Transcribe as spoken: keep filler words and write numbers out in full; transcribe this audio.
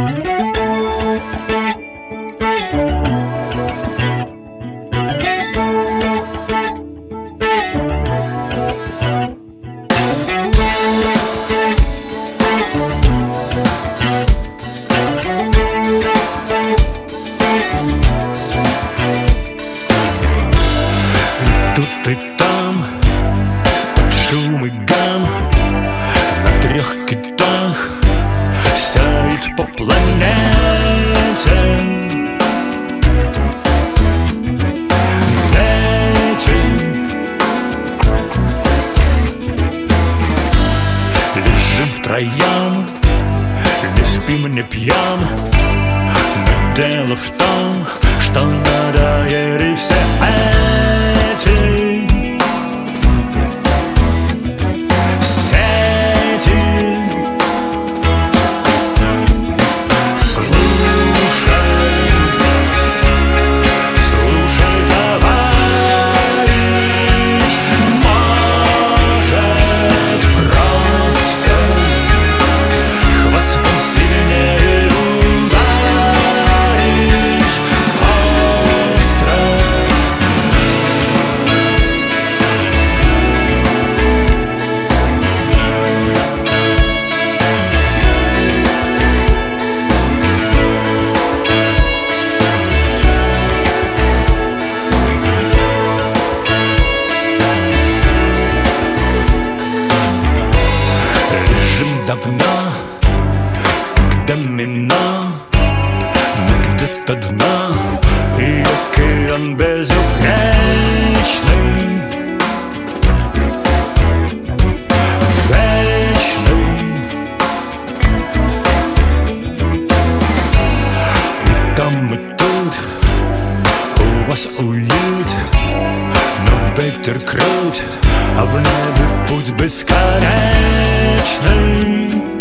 Тут и там, под шум и гам, на трех китах стоит по планете. Дети лежим втроем, не спим, не пьем, но дело в том, что надоели все эти сети. Слушай, слушай, товарищ, может, просто хвостом сильнее ударишь остров. Лежим давно, как домино, но где-то дно и океан безупречный, вечный. И там, и тут у вас уют, но ветер крут, а в небе путь бесконечный.